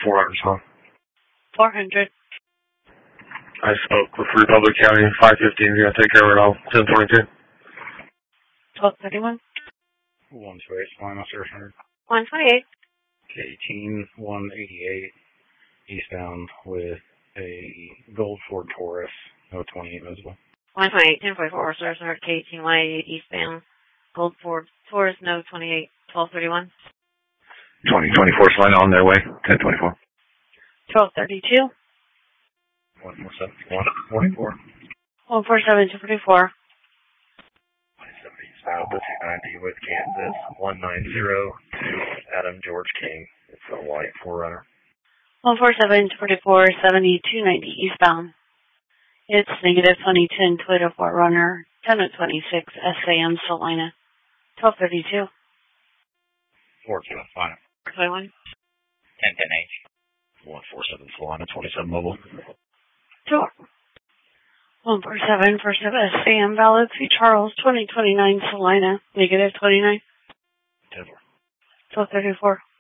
400 as well. 400. I spoke with Republic County, 515 is going to take care of it all, 1022. 1231. 128, Salina, Sarah. 128. K-18, 188, eastbound with a Gold Ford Taurus, no 28 visible. 128, 1044, Sarah, K-18, 188, eastbound. Gold Ford Taurus, no 28, 1231. 2024 Salina on their way, 1024. 1232. 147, 144. 147, 244. 170, Style 290 with Kansas, 190 Adam George King. It's a white 4Runner. 147, 244, 70, 290, eastbound. It's negative 2010 Toyota 4Runner, 1026, SAM, Salina. 1232. 42, Salina. 21. 1010H. 147, Salina, 27 mobile. Sure. 147, first of SAM, valid to Charles, 2029, Salina, negative 29. 10-4. 1234.